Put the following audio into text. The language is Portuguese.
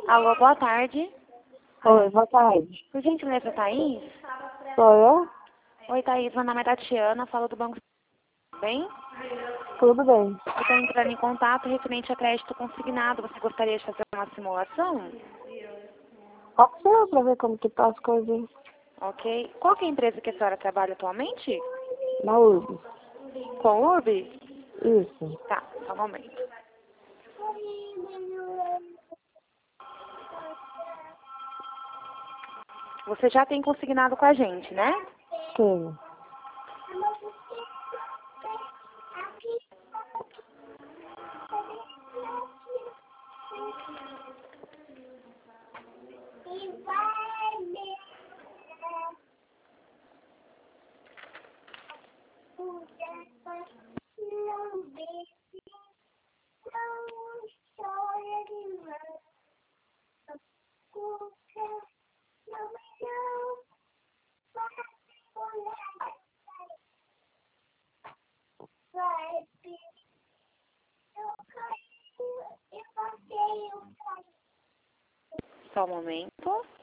Alô, boa tarde. Oi, boa tarde. Por gentileza, Thaís? Sou eu? Oi, Thaís, meu nome é Tatiana, falo do Banco. Tudo bem? Tudo bem. Eu estou entrando em contato referente a crédito consignado. Você gostaria de fazer uma simulação? Pode ser pra ver como que tá as coisas Ok. Qual que é a empresa que a senhora trabalha atualmente? na URB. Com o URB? Isso. Tá, só um momento. Você já tem consignado com a gente, né? Sim. Só um momento.